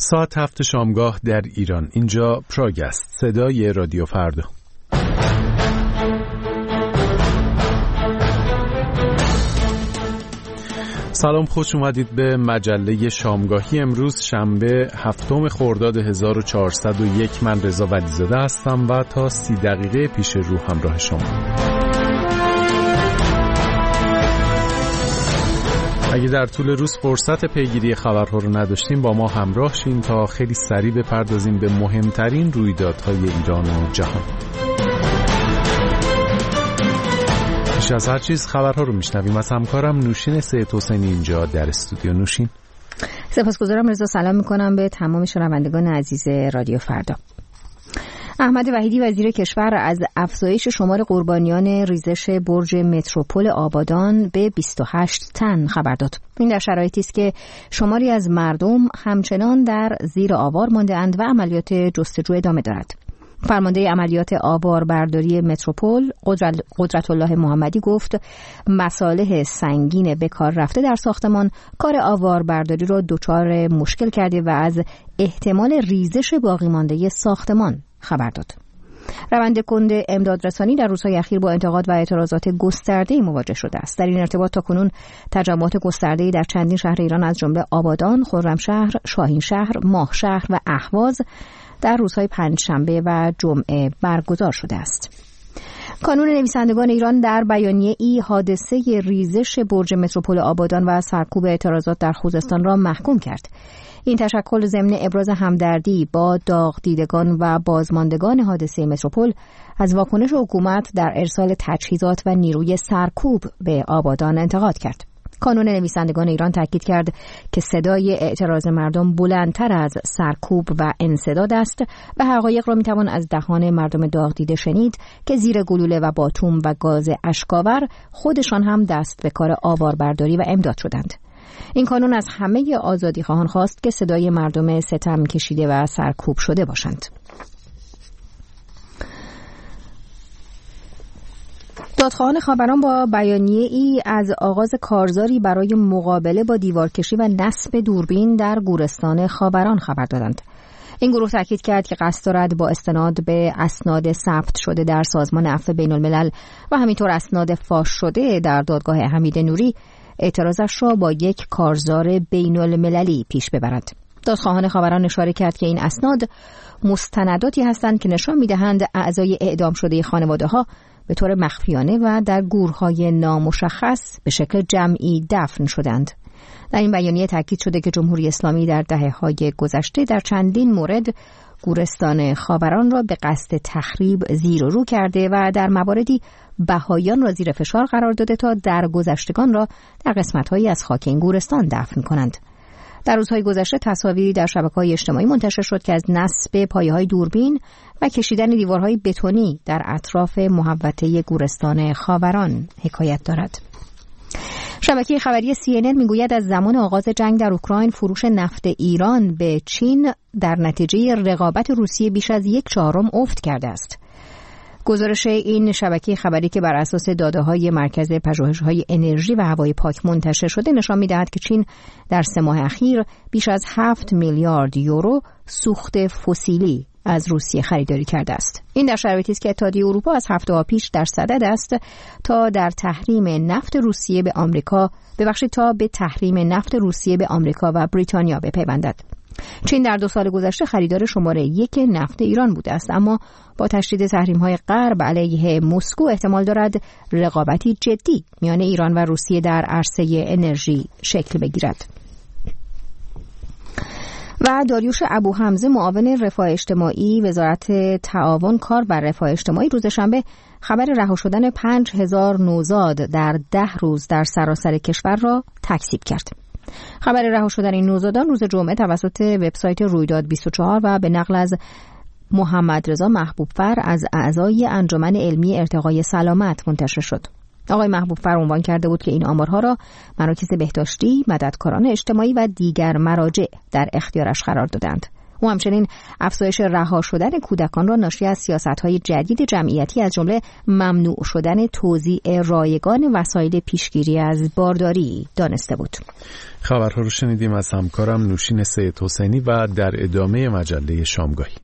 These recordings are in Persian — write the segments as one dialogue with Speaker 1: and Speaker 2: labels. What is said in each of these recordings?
Speaker 1: ساعت 7 شامگاه در ایران. اینجا پراگ است، صدای رادیو فردا. سلام، خوش اومدید به مجله شامگاهی. امروز شنبه 7 خرداد 1401. من رضا ولیزاده هستم و تا 30 دقیقه پیش رو همراه شما. اگه در طول روز فرصت پیگیری خبرها رو نداشتیم با ما همراه شین تا خیلی سریع بپردازیم به مهمترین رویدادهای ایران و جهان. پیش از هر چیز خبرها رو میشنویم از همکارم نوشین سید حسینی اینجا در استودیو. نوشین.
Speaker 2: سپاسگزارم رضا. سلام میکنم به تمام شنوندگان عزیز رادیو فردا. احمد وحیدی وزیر کشور از افزایش شمار قربانیان ریزش برج متروپول آبادان به 28 تن خبر داد. این در شرایطی است که شماری از مردم همچنان در زیر آوار مانده‌اند و عملیات جستجو ادامه دارد. فرمانده عملیات آواربرداری متروپول قدرت الله محمدی گفت مصالح سنگین به کار رفته در ساختمان کار آواربرداری را دچار مشکل کرده و از احتمال ریزش باقی مانده ساختمان خبر داد. روند کند امدادرسانی در روزهای اخیر با انتقاد و اعتراضات گسترده‌ای مواجه شده است. در این ارتباط تاکنون تجمعات گسترده‌ای در چندین شهر ایران از جمله آبادان، خرمشهر، شاهینشهر، ماهشهر و اهواز در روزهای پنجشنبه و جمعه برگزار شده است. کانون نویسندگان ایران در بیانیه‌ای حادثه ریزش برج متروپول آبادان و سرکوب اعتراضات در خوزستان را محکوم کرد. این تشکل ضمن ابراز همدردی با داغ دیدگان و بازماندگان حادثه متروپول از واکنش حکومت در ارسال تجهیزات و نیروی سرکوب به آبادان انتقاد کرد. کانون نویسندگان ایران تاکید کرد که صدای اعتراض مردم بلندتر از سرکوب و انسداد است و حقایق را میتوان از دهان مردم داغ دیده شنید که زیر گلوله و باتوم و گاز اشک‌آور خودشان هم دست به کار آواربرداری و امداد شدند. این کانون از همه آزادیخواهان خواست که صدای مردم ستم کشیده و سرکوب شده باشند. دادخواهان خاوران با بیانیه‌ای از آغاز کارزاری برای مقابله با دیوارکشی و نصب دوربین در گورستان خاوران خبر دادند. این گروه تاکید کرد که قصد دارد با استناد به اسناد ثبت شده در سازمان عفو بین‌الملل و همینطور اسناد فاش شده در دادگاه حمید نوری اعتراضش را با یک کارزار بین‌المللی پیش ببرد. دادخواهان خاوران اشاره کرد که این اسناد مستنداتی هستند که نشان می‌دهند اعضای اعدام شده خانواده‌ها به طور مخفیانه و در گورهای نامشخص به شکل جمعی دفن شدند. در این بیانیه تاکید شده که جمهوری اسلامی در دهه‌های گذشته در چندین مورد گورستان خاوران را به قصد تخریب زیر و رو کرده و در مواردی بهاییان را زیر فشار قرار داده تا درگذشتگان را در قسمت‌هایی از خاک این گورستان دفن کنند. در روزهای گذشته تصاویری در شبکه‌های اجتماعی منتشر شد که از نصب پایه‌های دوربین و کشیدن دیوارهای بتونی در اطراف محوطه گورستان خاوران حکایت دارد. شبکه خبری CNN میگوید از زمان آغاز جنگ در اوکراین فروش نفت ایران به چین در نتیجه رقابت روسیه بیش از 1/4 افت کرده است. گزارش این شبکه خبری که بر اساس داده‌های مرکز پژوهش‌های انرژی و هوای پاک منتشر شده نشان می‌دهد که چین در 3 ماه اخیر بیش از 7 میلیارد یورو سوخت فسیلی از روسیه خریداری کرده است. این در شرایطی است که اتحادیه اروپا از هفته‌ها پیش در صدد است تا به تحریم نفت روسیه به آمریکا و بریتانیا بپیوندد. چین در 2 سال گذشته خریدار شماره 1 نفت ایران بوده است، اما با تشدید تحریم‌های غرب علیه مسکو احتمال دارد رقابتی جدی میان ایران و روسیه در عرصه انرژی شکل بگیرد. و داریوش ابوحمزه معاون رفاه اجتماعی وزارت تعاون کار و رفاه اجتماعی روز شنبه خبر رها شدن 5000 نوزاد در 10 روز در سراسر کشور را تکذیب کرد. خبر رها شدن این نوزادان روز جمعه توسط وبسایت رویداد 24 و به نقل از محمد رضا محبوبفر از اعضای انجمن علمی ارتقای سلامت منتشر شد. آقای محبوبفر عنوان کرده بود که این آمارها را مراکز بهداشتی، مددکاران اجتماعی و دیگر مراجع در اختیارش قرار دادند. او همچنین افزایش رها شدن کودکان را ناشی از سیاست‌های جدید جمعیتی از جمله ممنوع شدن توزیع رایگان وسایل پیشگیری از بارداری دانسته بود.
Speaker 1: خبرها رو شنیدیم از همکارم نوشین سید حسینی و در ادامه مجله شامگاهی.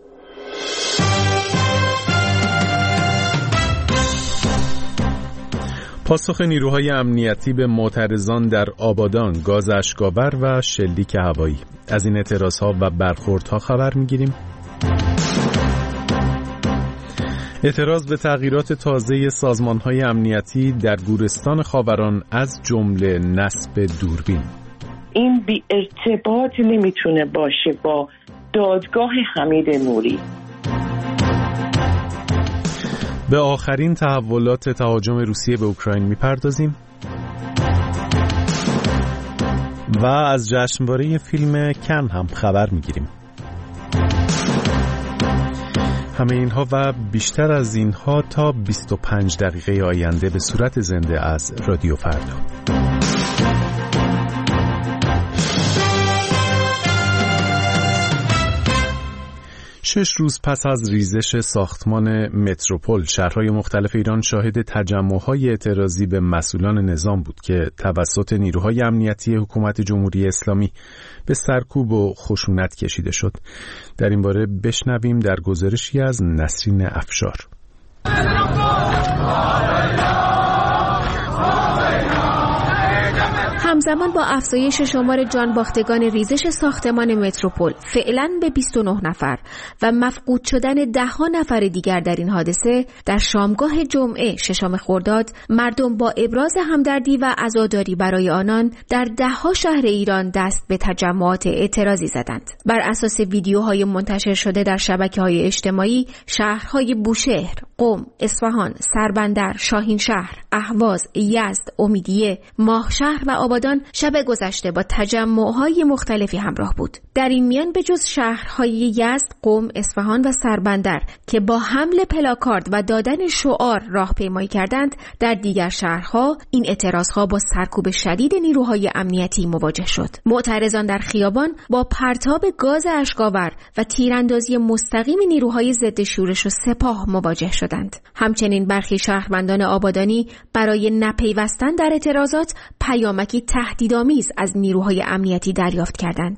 Speaker 1: پاسخ نیروهای امنیتی به معترضان در آبادان، گاز اشک‌آور و شلیک هوایی. از این اعتراضها و برخوردها خبر می‌گیریم. اعتراض به تغییرات تازه سازمان‌های امنیتی در گورستان خاوران از جمله نصب دوربین.
Speaker 3: این بی ارتباط نمیتونه باشه با دادگاه حمید نوری.
Speaker 1: به آخرین تحولات تهاجم روسیه به اوکراین میپردازیم و از جشنواره فیلم کن هم خبر میگیریم. همه اینها و بیشتر از اینها تا 25 دقیقه آینده به صورت زنده از رادیو فردا. 6 روز پس از ریزش ساختمان متروپول، شهرهای مختلف ایران شاهد تجمع‌های اعتراضی به مسئولان نظام بود که توسط نیروهای امنیتی حکومت جمهوری اسلامی به سرکوب و خشونت کشیده شد. در این باره بشنویم در گزارشی از نسرین افشار.
Speaker 4: همزمان با افزایش شمار جانباختگان ریزش ساختمان متروپول فعلا به 29 نفر و مفقود شدن 10 نفر دیگر در این حادثه، در شامگاه جمعه 6 خرداد مردم با ابراز همدردی و عزاداری برای آنان در 10 شهر ایران دست به تجمعات اعتراضی زدند. بر اساس ویدیوهای منتشر شده در شبکه‌های اجتماعی، شهرهای بوشهر، قم، اصفهان، سربندر، شاهینشهر، اهواز، یزد، امیدیه، ماهشهر و آبادان شب گذشته با تجمع‌های مختلفی همراه بود. در این میان به جز شهرهای یزد، قم، اصفهان و سربندر که با حمل پلاکارد و دادن شعار راهپیمایی کردند، در دیگر شهرها این اعتراضها با سرکوب شدید نیروهای امنیتی مواجه شد. معترضان در خیابان با پرتاب گاز اشک‌آور و تیراندازی مستقیم نیروهای ضد شورش و سپاه مواجه شدند. همچنین برخی شهروندان آبادانی برای نپیوستن در اعتراضات پیامکی تهدیدآمیز از نیروهای امنیتی دریافت کردند.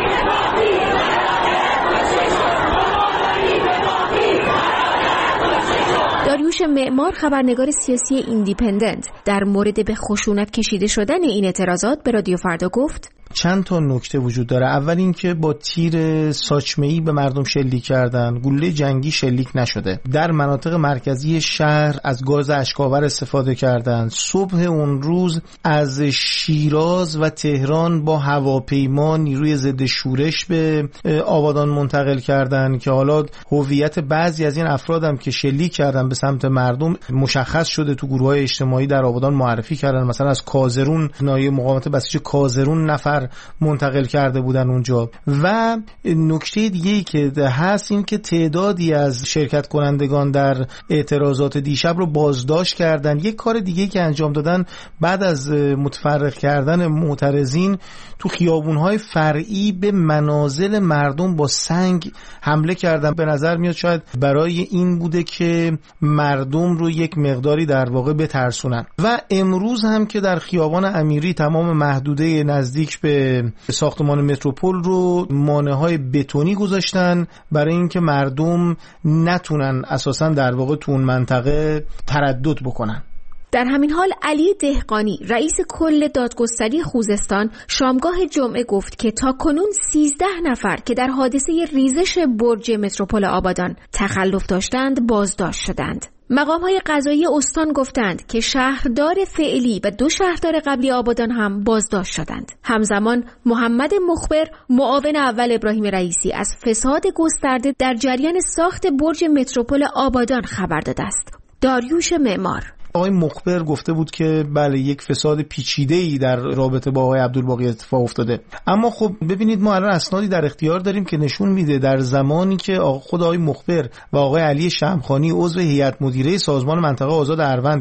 Speaker 4: داریوش معمار، خبرنگار سیاسی ایندیپندنت، در مورد به خشونت کشیده شدن این اعتراضات به رادیو فردا گفت:
Speaker 5: چند تا نکته وجود داره. اول اینکه با تیر ساچمه‌ای به مردم شلیک کردن، گلوله جنگی شلیک نشده. در مناطق مرکزی شهر از گاز اشک‌آور استفاده کردن. صبح اون روز از شیراز و تهران با هواپیما نیروی ضد شورش به آبادان منتقل کردن که حالا هویت بعضی از این افراد هم که شلیک کردن به سمت مردم مشخص شده، تو گروه‌های اجتماعی در آبادان معرفی کردن. مثلا از کازرون، ناحیه مقاومت بسیج کازرون نفر منتقل کرده بودن اونجا. و نکته دیگه‌ای که هست این که تعدادی از شرکت کنندگان در اعتراضات دیشب رو بازداشت کردن. یک کار دیگه‌ای که انجام دادن، بعد از متفرق کردن معترضین تو خیابون‌های فرعی به منازل مردم با سنگ حمله کردن. به نظر میاد شاید برای این بوده که مردم رو یک مقداری در واقع بترسونن. و امروز هم که در خیابان امیری تمام محدوده نزدیک به ساختمان متروپول رو مانع‌های بتونی گذاشتن برای اینکه مردم نتونن اساساً در واقع تو اون منطقه تردد بکنن.
Speaker 4: در همین حال علی دهقانی، رئیس کل دادگستری خوزستان، شامگاه جمعه گفت که تاکنون 13 نفر که در حادثه ریزش برج متروپول آبادان تخلف داشتند بازداشت شدند. مقام‌های قضایی استان گفتند که شهردار فعلی و 2 شهردار قبلی آبادان هم بازداشت شدند. همزمان محمد مخبر، معاون اول ابراهیم رئیسی، از فساد گسترده در جریان ساخت برج متروپول آبادان خبر داده است. داریوش معمار:
Speaker 5: آقای مخبر گفته بود که بله، یک فساد پیچیده‌ای در رابطه با آقای عبدالباقی اتفاق افتاده. اما خب ببینید، ما الان اسنادی در اختیار داریم که نشون میده در زمانی که خود آقای مخبر و آقای علی شمخانی عضو هیئت مدیره سازمان منطقه آزاد اروند بودن،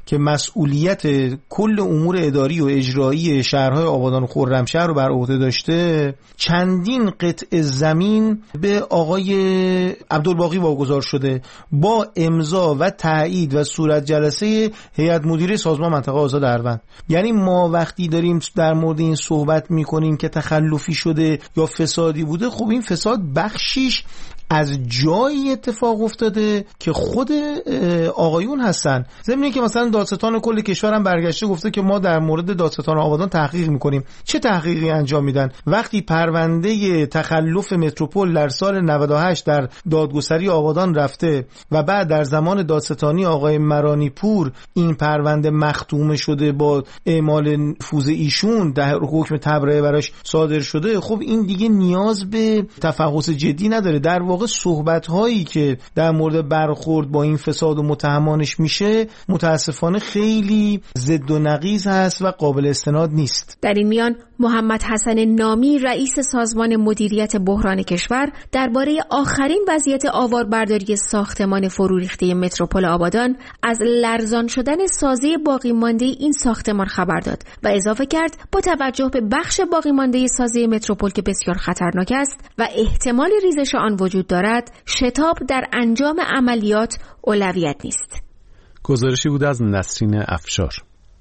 Speaker 5: که مسئولیت کل امور اداری و اجرایی شهرهای آبادان و خرمشهر رو بر عهده داشته، چندین قطعه زمین به آقای عبدالباقی واگذار شده با امضا و تایید و صورت جلسه هیئت مدیره سازمان منطقه آزاد اروند. یعنی ما وقتی داریم در مورد این صحبت میکنیم که تخلفی شده یا فسادی بوده، خب این فساد بخشیش از جایی اتفاق افتاده که خود آقایون هستن. ضمن اینکه مثلا دادستان کل کشور هم برگشته گفته که ما در مورد دادستان آبادان تحقیق میکنیم. چه تحقیقی انجام میدن؟ وقتی پرونده تخلف متروپول در سال 98 در دادگستری آبادان رفته و بعد در زمان دادستانی آقای مرانی پور این پرونده مختومه شده با اعمال نفوذ ایشون، در حکم تبرئه براش صادر شده، خب این دیگه نیاز به تفحص جدی نداره. در واقع صحبت هایی که در مورد برخورد با این فساد و متهمانش میشه متاسفانه خیلی ضد و نقیض هست و قابل استناد نیست.
Speaker 4: در این میان محمد حسن نامی رئیس سازمان مدیریت بحران کشور درباره آخرین وضعیت آواربرداری ساختمان فرو ریخته متروپول آبادان از لرزان شدن سازه باقی مانده این ساختمان خبر داد و اضافه کرد با توجه به بخش باقی مانده سازه متروپول که بسیار خطرناک است و احتمال ریزش آن وجود دارد، شتاب در انجام عملیات اولویت نیست.
Speaker 1: گزارشی بود از نسرین افشار.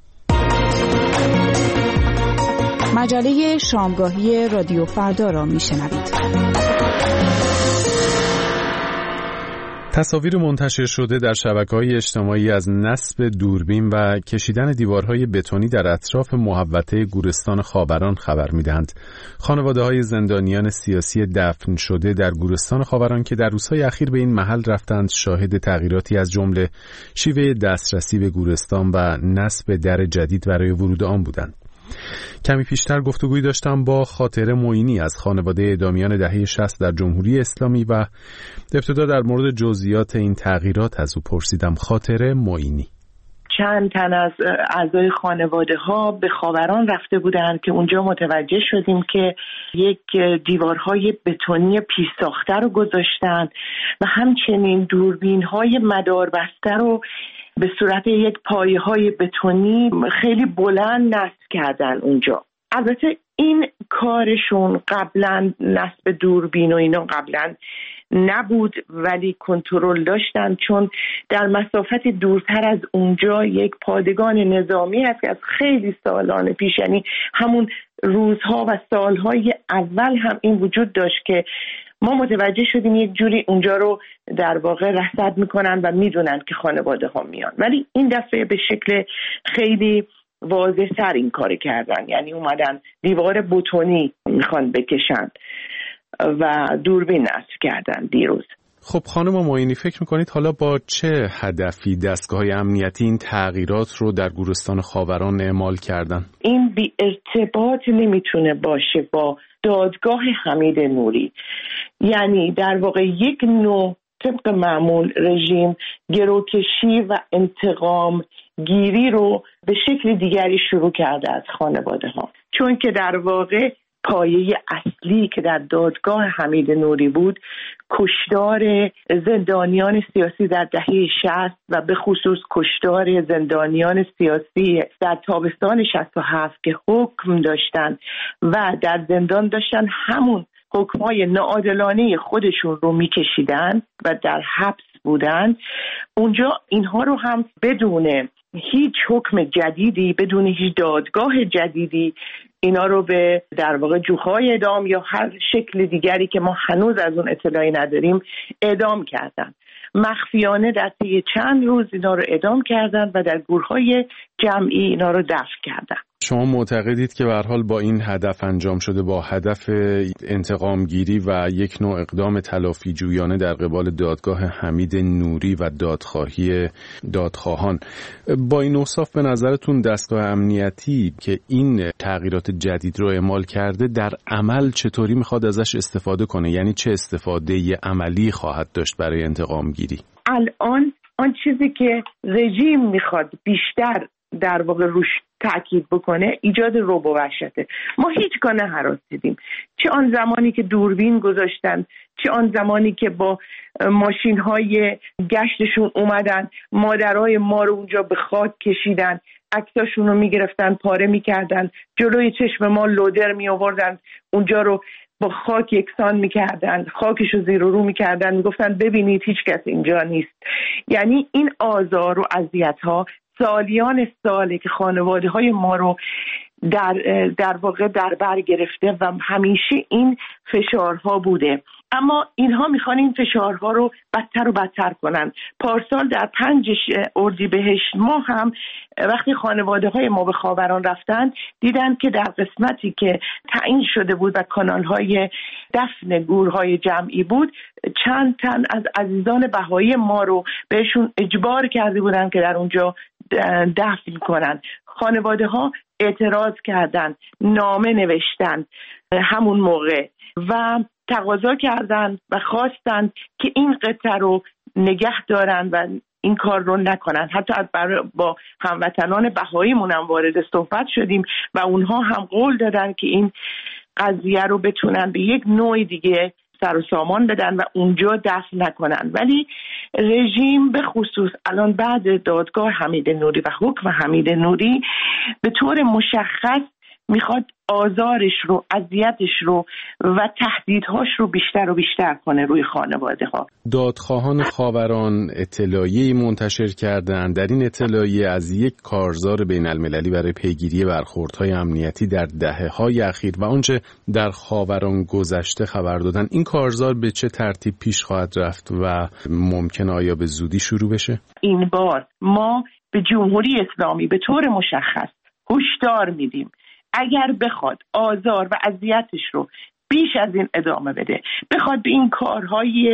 Speaker 6: مجله شامگاهی رادیو فردا را میشنوید.
Speaker 1: تصاویر منتشر شده در شبکه‌های اجتماعی از نصب دوربین و کشیدن دیوارهای بتونی در اطراف محوطه گورستان خاوران خبر می‌دهند. خانواده‌های زندانیان سیاسی دفن شده در گورستان خاوران که در روزهای اخیر به این محل رفتند شاهد تغییراتی از جمله شیوه دسترسی به گورستان و نصب در جدید برای ورود آن بودند. کمی پیشتر گفتگویی داشتم با خاطره معینی از خانواده اعدامیان دهه 60 در جمهوری اسلامی و ابتدا در مورد جزئیات این تغییرات از او پرسیدم. خاطره معینی:
Speaker 3: چند تن از اعضای خانواده ها به خاوران رفته بودند که اونجا متوجه شدیم که یک دیوارهای بتونی پیش ساخته رو گذاشتن و همچنین دوربین های مداربسته رو به صورت یک پایه‌های بتونی خیلی بلند نصب کردن اونجا. البته این کارشون قبلا نصب دوربین و اینا قبلا نبود، ولی کنترل داشتن، چون در مسافت دورتر از اونجا یک پادگان نظامی هست که از خیلی سالان پیش، یعنی همون روزها و سالهای اول هم این وجود داشت که ما متوجه شدیم یک جوری اونجا رو در واقع رصد میکنن و میدونن که خانواده ها میان، ولی این دفعه به شکل خیلی واضح تر این کار کردن، یعنی اومدن دیوار بتونی میخوان بکشن و دوربین نصب کردن دیروز.
Speaker 1: خب خانم معینی، فکر میکنید حالا با چه هدفی دستگاه‌های امنیتی این تغییرات رو در گورستان خاوران اعمال کردن؟
Speaker 3: این بی ارتباط نمیتونه باشه با دادگاه حمید نوری، یعنی در واقع یک نوع طبق معمول رژیم گروکشی و انتقام گیری رو به شکل دیگری شروع کرده از خانواده ها، چون که در واقع پایه اصلی که در دادگاه حمید نوری بود کشتار زندانیان سیاسی در دهه 60 و به خصوص کشتار زندانیان سیاسی در تابستان 67 که حکم داشتن و در زندان داشتن همون حکمای ناعادلانه خودشون رو میکشیدن و در حبس بودن. اونجا اینها رو هم بدون هیچ حکم جدیدی، بدون هیچ دادگاه جدیدی، اینا رو به در واقع جوخای اعدام یا هر شکل دیگری که ما هنوز از اون اطلاعی نداریم اعدام کردن. مخفیانه در طی چند روز اینا رو اعدام کردن و در گورهای جمعی اینا رو دفن کردن.
Speaker 1: شما معتقدید که به هر حال با این هدف انجام شده، با هدف انتقام گیری و یک نوع اقدام تلافی جویانه در قبال دادگاه حمید نوری و دادخواهی دادخواهان، با این اوصاف به نظرتون دستگاه امنیتی که این تغییرات جدید رو اعمال کرده در عمل چطوری میخواد ازش استفاده کنه؟ یعنی چه استفاده عملی خواهد داشت برای انتقام گیری؟
Speaker 3: الان آن چیزی که رژیم میخواد بیشتر در واقع روش تأکید بکنه ایجاد رعب و وحشته. ما هیچگاه نهراسیدیم، چه آن زمانی که دوربین گذاشتن، چه آن زمانی که با ماشین‌های گشتشون اومدن، مادرای ما رو اونجا به خاک کشیدن، عکساشون رو میگرفتن پاره میکردن، جلوی چشم ما لودر میآوردن، اونجا رو با خاک یکسان میکردن، خاکش رو زیر و رو میکردن، میگفتن ببینید هیچ کس اینجا نیست. یعنی این آزار و اذیت‌ها سالیان ساله که خانواده های ما رو در واقع در بر گرفته و همیشه این فشارها بوده. اما اینها میخوان این فشارها رو بدتر و بدتر کنن. پارسال در 5 اردیبهشت ماه هم وقتی خانواده های ما به خاوران رفتن، دیدن که در قسمتی که تعیین شده بود و کانال های دفن گورهای جمعی بود، چند تن از عزیزان بهایی ما رو بهشون اجبار کرده بودن که در اونجا دفن کنن. خانواده ها اعتراض کردن، نامه نوشتن همون موقع و تقاضا کردن و خواستن که این قطعه رو نگه دارن و این کار رو نکنن. حتی با هموطنان بهاییمون هم وارد صحبت شدیم و اونها هم قول دادن که این قضیه رو بتونن به یک نوع دیگه سر و سامان بدن و اونجا دفن نکنن. ولی رژیم به خصوص الان بعد دادگاه حمید نوری و حکم حمید نوری به طور مشخص میخواد آزارش رو، اذیتش رو و تهدیدهاش رو بیشتر و بیشتر کنه روی خانواده ها.
Speaker 1: دادخواهان خاوران اطلاعیه‌ای منتشر کردند. در این اطلاعیه از یک کارزار بین المللی برای پیگیری برخوردهای امنیتی در دهه‌های اخیر و آنچه در خاوران گذشته خبر دادن. این کارزار به چه ترتیب پیش خواهد رفت و ممکن آیا به زودی شروع بشه؟ این
Speaker 3: بار ما به جمهوری اسلامی به طور مشخص هشدار میدیم اگر بخواد آزار و اذیتش رو بیش از این ادامه بده، بخواد به این کارهای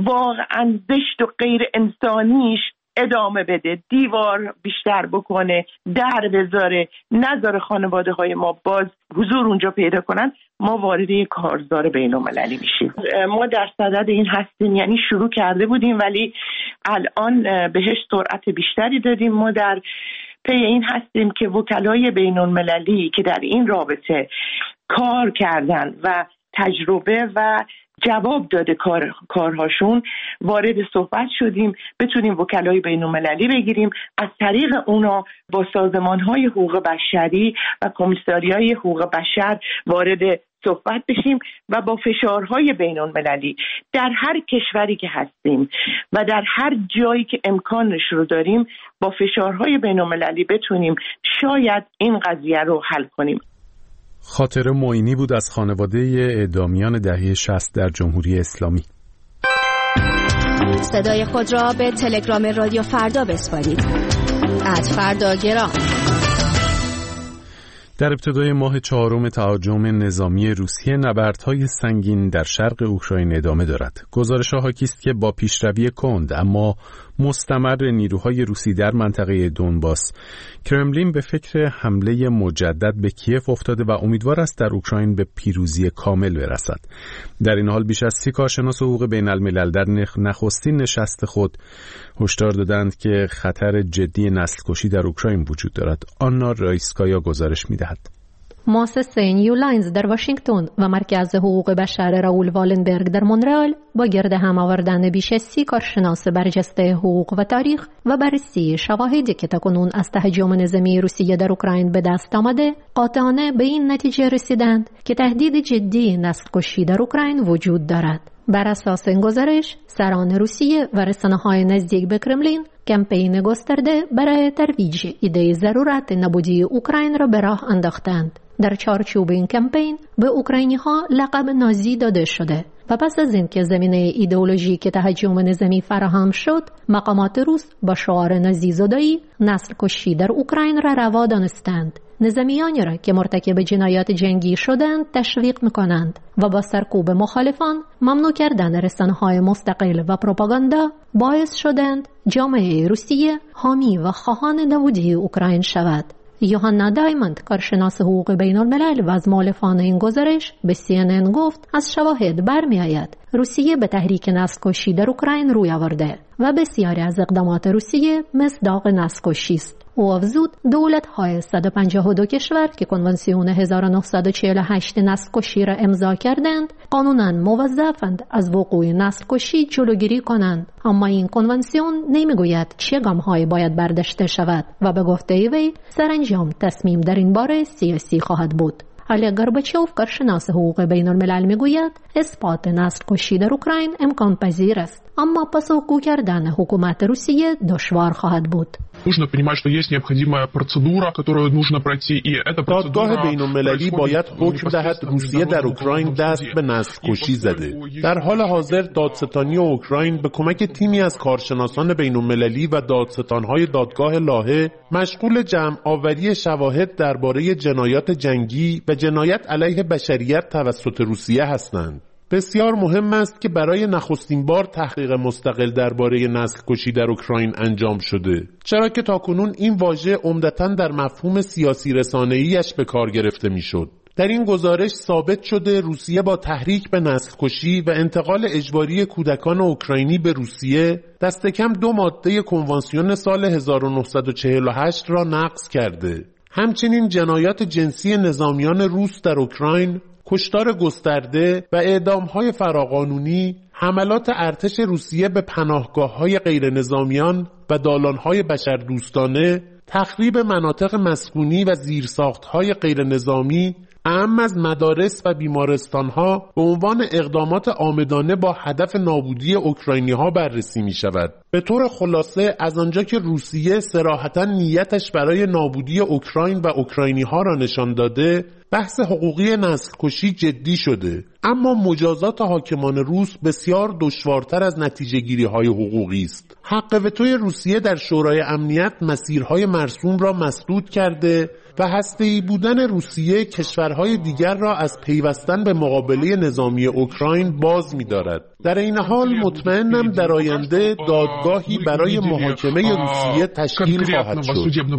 Speaker 3: واقعا زشت و غیر انسانیش ادامه بده، دیوار بیشتر بکنه، در بذاره، نذاره خانواده های ما باز حضور اونجا پیدا کنن، ما وارد یک کارزار بین‌المللی میشیم. ما در صدد این هستیم، یعنی شروع کرده بودیم ولی الان بهش سرعت بیشتری دادیم. ما در پی این هستیم که وکلای بین‌المللی که در این رابطه کار کردن و تجربه و جواب داده کارهاشون وارد صحبت شدیم، بتونیم وکلای بین‌المللی بگیریم، از طریق اونا با سازمان‌های حقوق بشری و کمیساریای حقوق بشر وارد صحبت بشیم و با فشارهای بین‌المللی در هر کشوری که هستیم و در هر جایی که امکانش رو داریم با فشارهای بین‌المللی بتونیم شاید این قضیه رو حل کنیم.
Speaker 1: خاطره معینی بود از خانواده اعدامیان دهه 60 در جمهوری اسلامی.
Speaker 4: صدای خود را به تلگرام رادیو فردا بسپارید. @فرداگرام.
Speaker 1: در ابتدای ماه 4 تهاجم نظامی روسیه نبردهای سنگین در شرق اوکراین ادامه دارد. گزارش‌ها حاکی است که با پیشروی کند اما مستمر نیروهای روسی در منطقه دونباس، کرملین به فکر حمله مجدد به کیف افتاده و امیدوار است در اوکراین به پیروزی کامل برسد. در این حال بیش از 30 کارشناس حقوق بین الملل در نخستین نشست خود هشدار دادند که خطر جدی نسل کشی در اوکراین وجود دارد. آنا رایسکایا گزارش می‌دهد.
Speaker 7: مؤسسه نیو لاینز در واشنگتن و مرکز حقوق بشر راول والنبرگ در مونرال با گرد هم آوردن بیش از 30 کارشناس برجسته حقوق و تاریخ و بررسی شواهدی که تاکنون از تهاجم نظامی روسیه در اوکراین به دست آمده، قاطعانه به این نتیجه رسیدند که تهدید جدی نسل کشی در اوکراین وجود دارد. بر اساس این گزارش، سران روسیه و رسانه‌های نزدیک به کرملین کمپین گسترده برای ترویج ایده ضرورت نابودی اوکراین را به راه انداختند. در چارچوب این کمپین به اوکراینی‌ها لقب نازی داده شده و پس از اینکه زمینه ایدئولوژیک تهاجم نظامی فراهم شد، مقامات روس با شعار نازی زدایی نسل کشی در اوکراین را روا دانستند. نظامیانی را که مرتکب جنایات جنگی شدند تشویق می‌کنند و با سرکوب مخالفان ممنوع کردن رسانه‌های مستقل و پروپاگاندا باعث شدند جامعه روسیه حامی و خواهان نابودی اوکراین شود. یوهانا دایموند، کارشناس حقوق بین الملل و از مؤلفان این گزارش، به CNN گفت از شواهد برمی آید روسیه به تحریک نسل‌کشی در اوکراین روی آورده و بسیاری از اقدامات روسیه مصداق نسل‌کشی است. او افزود دولت‌های 152 کشور که کنوانسیون 1948 نسل‌کشی را امضا کردند قانوناً موظفند از وقوع نسل‌کشی جلوگیری کنند، اما این کنوانسیون نمیگوید چه گام‌هایی باید برداشته شود و به گفته وی سرانجام تصمیم در این باره سیاسی خواهد بود. الیگ گورباچوف کارشناس حقوق بین الملل میگوید اثبات نسل‌کشی در اوکراین امکان پذیر است، اما پاسخگو کردن حکومت روسیه دشوار خواهد بود.
Speaker 8: Нужно понимать, что есть необходимая процедура, которую нужно пройти, и эта процедура
Speaker 9: دادگاه بین‌المللی باید حکم دهد روسیه در اوکراین دست به نسل‌کشی زده. در حال حاضر دادستانی اوکراین به کمک تیمی از کارشناسان بین‌المللی و دادستان‌های دادگاه لاهه مشغول جمع‌آوری شواهد درباره جنایات جنگی و جنایت علیه بشریت توسط روسیه هستند. بسیار مهم است که برای نخستین بار تحقیق مستقل درباره نسل‌کشی در اوکراین انجام شده، چرا که تاکنون این واژه عمدتاً در مفهوم سیاسی رسانه‌ایش به کار گرفته می‌شد. در این گزارش ثابت شده روسیه با تحریک به نسل‌کشی و انتقال اجباری کودکان اوکراینی به روسیه دست کم 2 ماده کنوانسیون سال 1948 را نقض کرده. همچنین جنایات جنسی نظامیان روس در اوکراین، کشتار گسترده و اعدام‌های فراقانونی، حملات ارتش روسیه به پناهگاه‌های غیر نظامیان و دالان‌های بشردوستانه، تخریب مناطق مسکونی و زیرساخت‌های غیر نظامی، اعم از مدارس و بیمارستان‌ها به عنوان اقدامات عامدانه با هدف نابودی اوکراینی‌ها بررسی می‌شود. به طور خلاصه از آنجا که روسیه صراحتاً نیتش برای نابودی اوکراین و اوکراینی‌ها را نشان داده، بحث حقوقی نسل‌کشی جدی شده، اما مجازات حاکمان روس بسیار دشوارتر از نتیجه‌گیری‌های حقوقی است. حق وتوی روسیه در شورای امنیت مسیرهای مرسوم را مسدود کرده و هسته‌ای بودن روسیه کشورهای دیگر را از پیوستن به مقابله نظامی اوکراین باز می‌دارد. در این حال مطمئنم در آینده دادگاهی برای محاکمه روسیه تشکیل خواهد شد.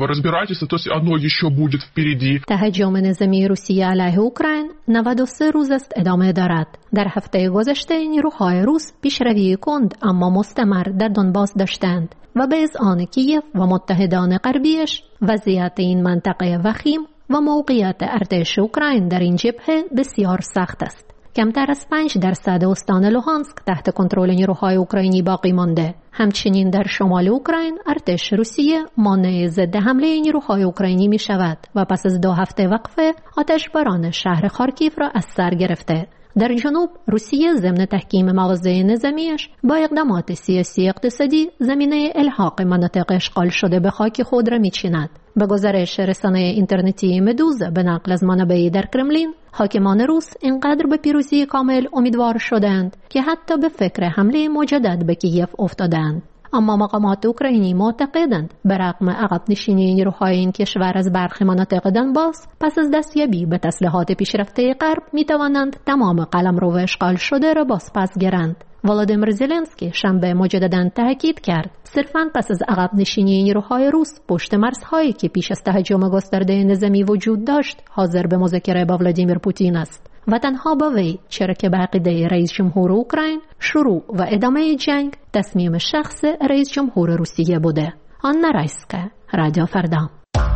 Speaker 7: تهاجم نظامی روسیه علیه اوکراین 93 روز است ادامه دارد. در هفته گذشته نیروهای روس پیشروی کند اما مستمر در دونباس داشتند و به اذعان کیف و متحدان غربیش وضعیت این منطقه وخیم و موقعیت ارتش اوکراین در این جبهه بسیار سخت است. کمتر از 5% استان لوهانسک تحت کنترل نیروهای اوکراینی باقی مانده. همچنین در شمال اوکراین ارتش روسیه مانع ضد حمله نیروهای اوکراینی می شود و پس از 2 هفته وقفه آتشباران شهر خارکیف را از سر گرفته. در جنوب روسیه ضمن تحکیم مواضع نظامیش با اقدامات سیاسی اقتصادی زمینه الحاق مناطق اشغال شده به خاک خود را می‌چیند. به گزارش رسانه اینترنتی مدوزا به نقل از منابعی در کرملین، حاکمان روس اینقدر به پیروزی کامل امیدوار شدند که حتی به فکر حمله مجدد به کیف افتادند. اما مقامات اوکراینی معتقدند برغم عقب نشینی نیروهای این کشور از برخی مناطق دونباس پس از دستیابی به تسلیحات پیشرفته غرب می‌توانند تمام قلمرو اشغال شده را بازپس گیرند. ولادیمیر زلنسکی شنبه مجدداً تاکید کرد صرفاً پس از عقب نشینی نیروهای روس پشت مرزهایی که پیش از تهاجم گسترده نظامی وجود داشت حاضر به مذاکره با ولادیمیر پوتین است و تنها با وی، چرا که به عقیده رئیس جمهور اوکراین شروع و ادامه جنگ تصمیم شخص رئیس جمهور روسیه بوده. آنا رایسکا، رادیو فردا.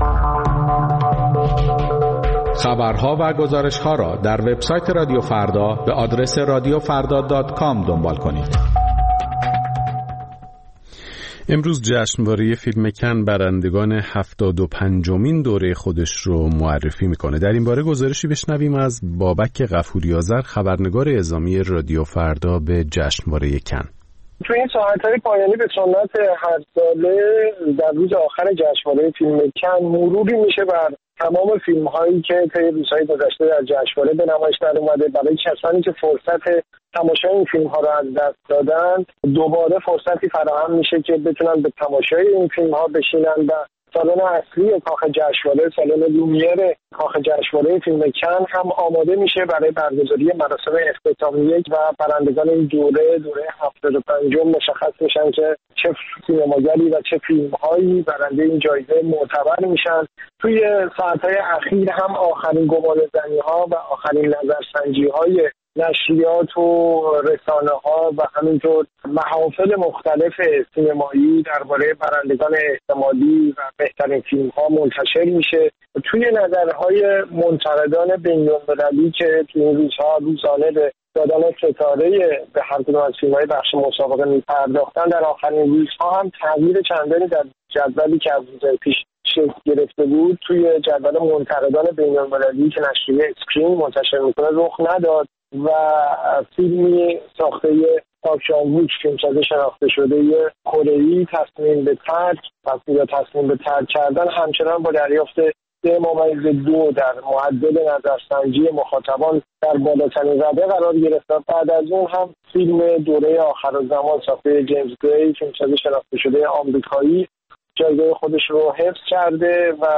Speaker 10: خبرها و گزارش‌ها را در وبسایت رادیو فردا به آدرس radiofarda.com دنبال کنید.
Speaker 1: امروز جشنواره فیلم کن برندگان 75مین دوره خودش رو معرفی میکنه. در این باره گزارشی بشنویم از بابک غفوری آذر، خبرنگار اعزامی رادیو فردا به جشنواره کن.
Speaker 11: تو این ساعت‌های پایانی به سنت هر ساله در روز آخر جشنواره فیلم کن مروری میشه بر تمام فیلم‌هایی که طی روزهای گذشته در جشنواره به نمایش در اومده. برای کسانی که فرصت تماشای این فیلم‌ها رو از دست دادن دوباره فرصتی فراهم میشه که بتونن به تماشای این فیلم‌ها بشینن و سالن اصلی کاخ جشنواره، سالن لومیر کاخ جشنواره فیلم کن هم آماده میشه برای برگزاری مراسم اختتامیه و برندگان این دوره 75 مشخص میشن که چه سینماگری و چه فیلم‌هایی برنده این جایزه معتبر میشن. توی ساعت‌های اخیر هم آخرین گمانه‌زنی‌ها و آخرین نظرسنجی‌های نشریات و رسانه ها و همینطور محافل مختلف سینمایی درباره برندگان احتمالی و بهترین فیلم ها منتشر میشه. توی نظرهای منتقدان بین‌المللی که توی این روزها روزانه به دادن ستاره به هر کدوم از فیلم‌های بخش مسابقه می‌پرداختن، در آخرین روزها هم تغییر چندانی در جدولی که از روزهای پیش شکل گرفته بود توی جدول منتقدان بین‌المللی که نشریه اسکرین منتشر می‌کنه رخ نداد و فیلمی ساخته پاک چان-ووک، فیلمساز شناخته شده کره‌ای، تصمیم به ترک کردن همچنان با دریافت 3.2 در معدل نظرسنجی مخاطبان در بالاترین رده قرار گرفت. بعد از اون هم فیلم دوره آخرالزمان ساخته جیمز گری، فیلمساز شناخته شده آمریکایی، جایگاه خودش رو حفظ کرده و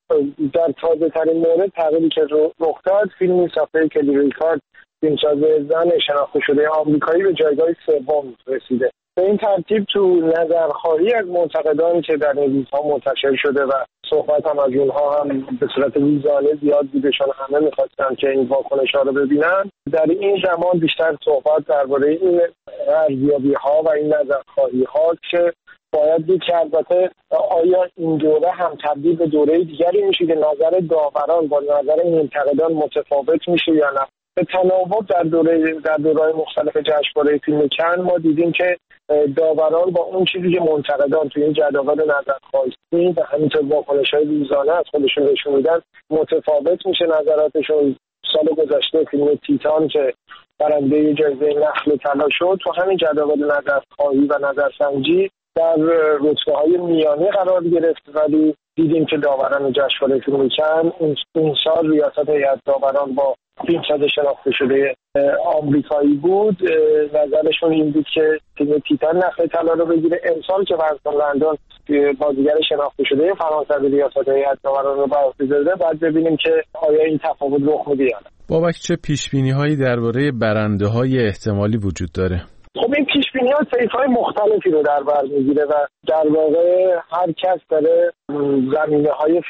Speaker 11: در تازه ترین مورد تغییری که رخ داد، فیلمی ساخته کلی ریکارد، فیلمساز زن شناخته شده آمریکایی، به جایگاه سوم رسیده. به این ترتیب تو نظرخواهی از منتقدانی که در این روزها منتشر شده و صحبت هم از اونها هم به صورت روزانه زیاد بوده، چون همه می‌خواستن که این واکنش‌ها رو ببینن، در این زمان بیشتر صحبت درباره این ارزیابی‌ها و این نظرخواهی‌ها که باید دید که البته آیا این دوره هم تبدیل به دوره دیگری میشه که نظر داوران با نظر منتقدان متفاوت میشه یا نه. به تناوب در دوره‌های مختلف جشنواره فیلم کن ما دیدیم که داوران با اون چیزی که منتقدان توی این جدول نظرخواهی و همینطور واکنش‌های روزانه از خودشون نشون میدن متفاوت میشه نظراتشون. سال گذشته فیلم تیتان که برنده جایزه نخل طلا شد تو همین جدول نظرخواهی و نظرسنجی در رتبه‌های میانی قرار گرفت، ولی دیدیم که داوران جشنواره فیلم کن این سال ریاست هیئت داوران با فیلمساز شناخته شده آمریکایی بود. نظرشون این بود که فیلم تیتان نخل طلا رو بگیره. امسال که ورسون لندن بازیگر شناخته شده فرانسه به ریاست هیئت داوران رو برگزیده، بعد ببینیم که آیا این تفاوت رخ میده یا نه.
Speaker 1: بابک، چه پیش‌بینی‌هایی درباره برنده‌های احتمالی وجود داره؟
Speaker 11: خب این پیش‌بینی‌ها طیف‌های مختلفی رو در بر می‌گیره و در واقع هر کس داره زمینه‌های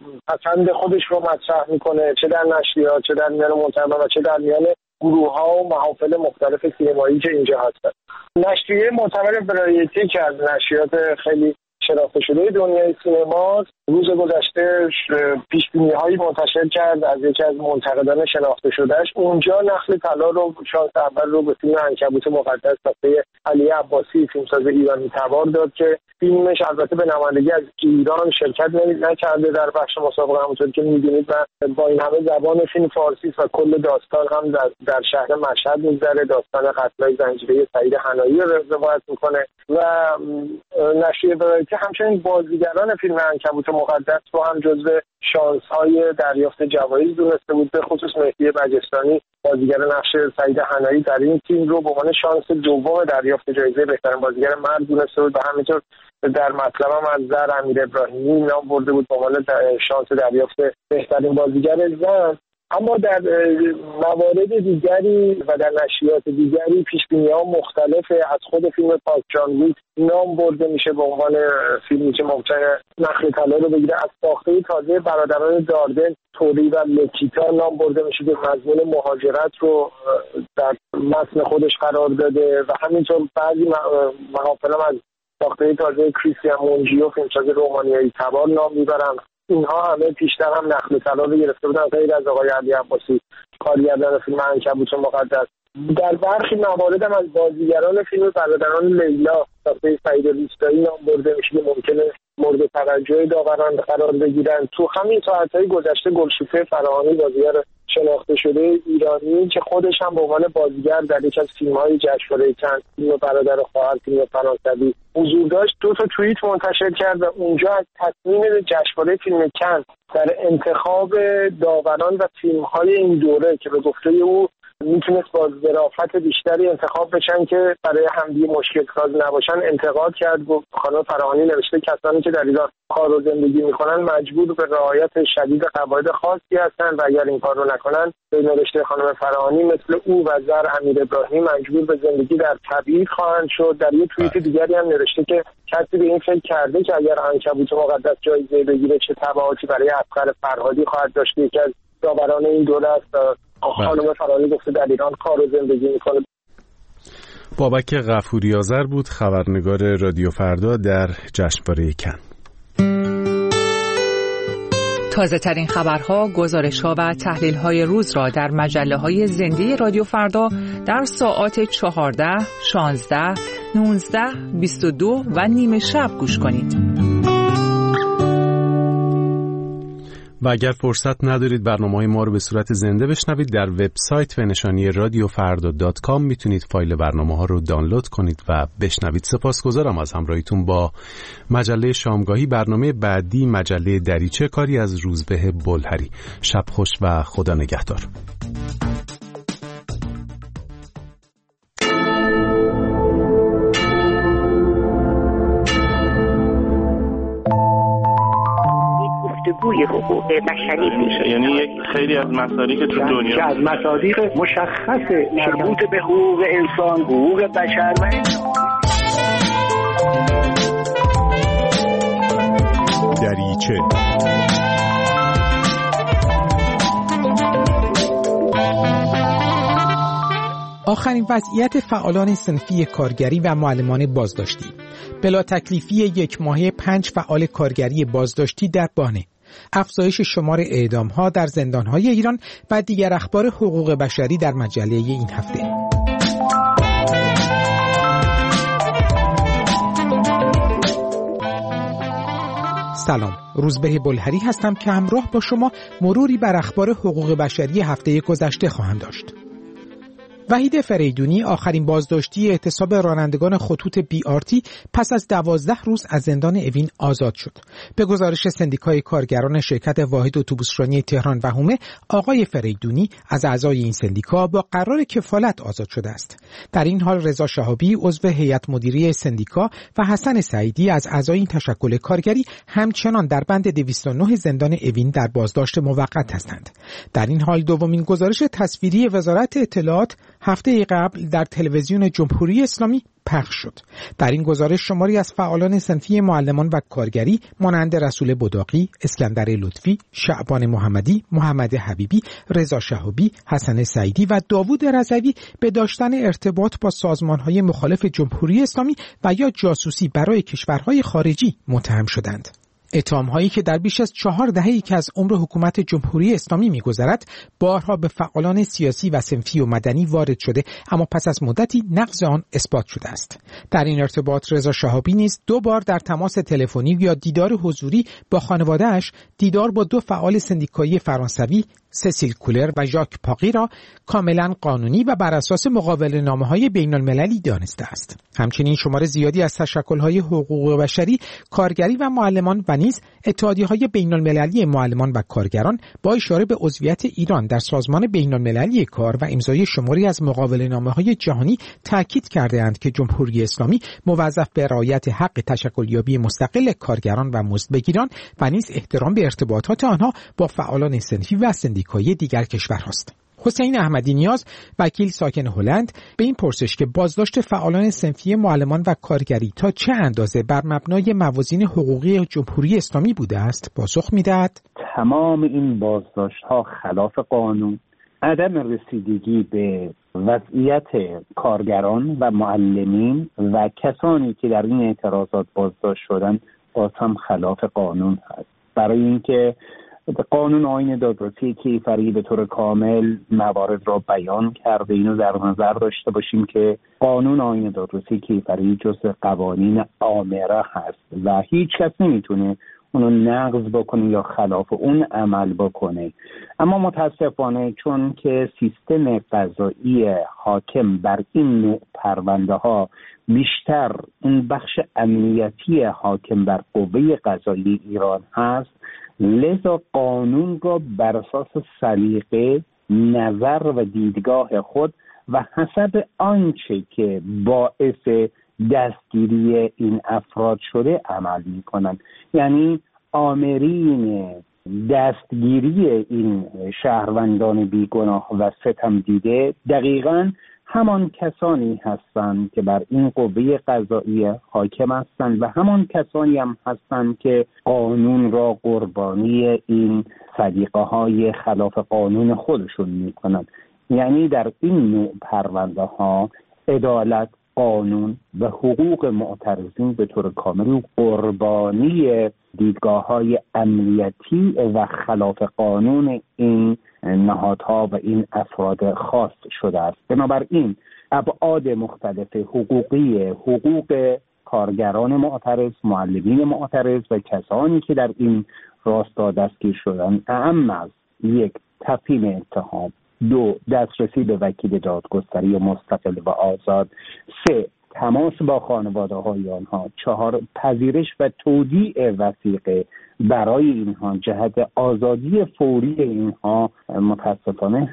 Speaker 11: پسند خودش رو مطرح می‌کنه، چه در نشریات، چه در میان منتقدان و چه در میان گروه‌ها و محافل مختلف سینمایی که اینجا هستن. نشریه معتبر برایتی که از نشریات خیلی شناخته شده دنیای سینما روز گذشته پیش‌بینی‌هایی منتشر کرد از یکی از منتقدان شناخته شدهش. اونجا نخل طلا رو شانس اول رو به فیلم عنکبوت مقدس ساخته علی عباسی، فیلمساز ایرانی تبار داد که فیلمش البته به نمایندگی از ایران شرکت نکرده در بخش مسابقه، همونطور که می‌دونید، و با این همه زبان فیلم فارسی و کل داستان هم در شهر مشهد می‌گذره. داستان قتل‌های زنجیره سعید حنایی رو روایت می‌کنه و نشریه برایتی همچنین بازیگران فیلم عنکبوت مقدس رو هم جزو شانس‌های دریافت جوایز دونسته بود. به خصوص مهدی بجستانی، بازیگر نقش سعید حنایی، در این تیم رو به عنوان شانس دوم دریافت جایزه بهترین بازیگر مرد دونسته بود و همینطور در مطلب هم از زر امیر ابراهیمی نام برده بود به عنوان شانس دریافت بهترین بازیگر زن. اما در موارد دیگری و در نشریات دیگری پیش‌بینی‌ها مختلفه. از خود فیلم پاک چان-ووک نام برده میشه به عنوان فیلمی که ممکنه نخل طلا رو بگیره. از ساخته تازه برادران داردن، توری و لکیتا نام برده میشه که مضمون مهاجرت رو در متن خودش قرار داده و همینطور بعضی محافل هم از ساخته تازه کریستیان مونجیو، فیلمساز رومانیایی تبار نام میبرن. اینها همه پیشتر هم نخل طلا رو گرفته بودن، غیر از آقای علی عباسی کارگردان فیلم عنکبوت مقدس. در برخی موارد هم از بازیگران فیلم برادران لیلا ساخته سعید روستایی نام برده میشه که ممکنه مورد توجه داوران قرار بگیرن. تو همین ساعت‌های گذشته گلشوفه فراهانی، بازیگر شناخته شده ایرانی که خودش هم به عنوان بازیگر در یک از فیلم‌های جشنواره کن، فیلم برادر خواهر، فیلم فرانسوی حضور داشت، 2 تا توییت منتشر کرد و اونجا از تصمیم جشنواره فیلم کن در انتخاب داوران و فیلم‌های این دوره که به گفته او میتونست با ظرافت بیشتری انتخاب بشن که برای همدیگه مشکل ساز نباشن انتقاد کرد. خانم فراهانی نوشته کسانی که در ایران کار و زندگی میکنن مجبور به رعایت شدید قواعد خاصی هستن و اگر این کار رو نکنن، به نوشته خانم فراهانی، مثل او و زر امیر ابراهیم مجبور به زندگی در تبعید خواهند شد. در یک توییت دیگری هم نوشته که کسی به این فکر کرده که اگر عنکبوت مقدس جایزه بگیره چه تبعاتی برای اصغر فرهادی خواهد داشت. یکی از داوران این دوره است. خانم فرانی گفته در ایران کار و زندگی میکنه.
Speaker 1: بابک غفوری آذر بود، خبرنگار رادیو فردا در جشنواره کن.
Speaker 12: تازه ترین خبرها، گزارش‌ها و تحلیل‌های روز را در مجله‌های زنده رادیو فردا در ساعات 14, 16, 19, 22 و نیم شب گوش کنید.
Speaker 1: و اگر فرصت ندارید برنامه‌های ما رو به صورت زنده بشنوید، در وبسایت به نشانی radiofarda.com میتونید فایل برنامه‌ها رو دانلود کنید و بشنوید. سپاسگزارم از همراهیتون با مجله شامگاهی. برنامه بعدی مجله دریچه، کاری از روزبه بلهری. شب خوش و خدا نگهدار.
Speaker 13: گوی حقوق بشری میشه،
Speaker 14: یعنی یک خیلی از مصادیق تو دنیا
Speaker 13: که از مصادیق مشخص مربوط به حقوق انسان، حقوق بشر و
Speaker 1: دریچه.
Speaker 15: آخرین وضعیت فعالان صنفی کارگری و معلمان بازداشتی. بلا تکلیفی 1 ماهه 5 فعال کارگری بازداشتی در بانه. افزایش شمار اعدام‌ها در زندان‌های ایران و دیگر اخبار حقوق بشری در مجله این هفته. سلام، روزبه بلهری هستم که همراه با شما مروری بر اخبار حقوق بشری هفته گذشته خواهم داشت. وحید فریدونی، آخرین بازداشتی اعتصاب رانندگان خطوط BRT پس از 12 روز از زندان اوین آزاد شد. به گزارش سندیکای کارگران شرکت واحد اتوبوسرانی تهران و حومه، آقای فریدونی از اعضای این سندیکا با قرار کفالت آزاد شده است. در این حال رضا شهابی، عضو هیئت مدیره سندیکا، و حسن سعیدی از اعضای این تشکل کارگری همچنان در بند 209 زندان اوین در بازداشت موقت هستند. در این حال دومین گزارش تصویری وزارت اطلاعات هفته قبل در تلویزیون جمهوری اسلامی پخش شد. در این گزارش شماری از فعالان صنفی معلمان و کارگری مانند رسول بداقی، اسکندر لطفی، شعبان محمدی، محمد حبیبی، رضا شهابی، حسن سعیدی و داوود رضوی به داشتن ارتباط با سازمان‌های مخالف جمهوری اسلامی و یا جاسوسی برای کشورهای خارجی متهم شدند. اتهام‌هایی که در بیش از 4 دهه‌ای که از عمر حکومت جمهوری اسلامی می‌گذرد بارها به فعالان سیاسی و صنفی و مدنی وارد شده، اما پس از مدتی نقض آن اثبات شده است. در این ارتباط رضا شهابی نیز 2 بار در تماس تلفنی یا دیدار حضوری با خانواده‌اش دیدار با 2 فعال سندیکایی فرانسوی، سسیل کولر و ژاک پاقی را کاملا قانونی و بر اساس مقابله‌نامه‌های بین‌المللی دانسته است. همچنین شمار زیادی از تشکل‌های حقوق بشری، کارگری و معلمان و نیز اتحادیه‌های بین‌المللی معلمان و کارگران با اشاره به عضویت ایران در سازمان بین‌المللی کار و امضای شماری از مقابله‌نامه‌های جهانی تاکید کرده‌اند که جمهوری اسلامی موظف به رعایت حق تشکلیابی مستقل کارگران و مزدبگیران و نیز احترام به ارتباطات آنها با فعالان صنفی و سندیکایی دیگر کشورهاست. حسین احمدی نیاز، وکیل ساکن هلند، به این پرسش که بازداشت فعالان صنفی معلمان و کارگری تا چه اندازه بر مبنای موازین حقوقی جمهوری اسلامی بوده است پاسخ می‌دهد:
Speaker 16: تمام این بازداشت‌ها خلاف قانون، عدم رسیدگی به وضعیت کارگران و معلمین و کسانی که در این اعتراضات بازداشت شدند باز هم خلاف قانون هست. برای اینکه قانون آیین دادرسی کیفری به طور کامل موارد را بیان کرده، اینو در نظر داشته باشیم که قانون آیین دادرسی کیفری جزء قوانین آمره هست و هیچ کس نمیتونه اونو نقض بکنه یا خلاف اون عمل بکنه. اما متاسفانه چون که سیستم قضایی حاکم بر این نوع پرونده ها بیشتر اون بخش امنیتی حاکم بر قوه قضایی ایران هست، لذا قانون را بر اساس سلیقه، نظر و دیدگاه خود و حسب آنچه که باعث دستگیری این افراد شده عمل می‌کنند. یعنی آمرین دستگیری این شهروندان بیگناه و ستم دیده دقیقاً همان کسانی هستند که بر این قوه قضاییه حاکم هستند و همان کسانی هم هستند که قانون را قربانی این سلیقه های خلاف قانون خودشون میکنند. یعنی در این نوع پرونده ها عدالت، قانون و حقوق معترضین به طور کامل قربانی دیدگاه‌های امنیتی و خلاف قانون این نهادها و این افراد خاص شده است. بنابراین ابعاد مختلف حقوقی، حقوق کارگران معترض، معلمین معترض و کسانی که در این راستا دستگیر شدند، اهم از 1 تفهیم اتهام، 2 دسترسی به وکیل دادگستری مستقل و آزاد، 3 تماس با خانواده های آنها، 4 پذیرش و تودیع وثیقه برای اینها جهت آزادی فوری اینها. متاسفانه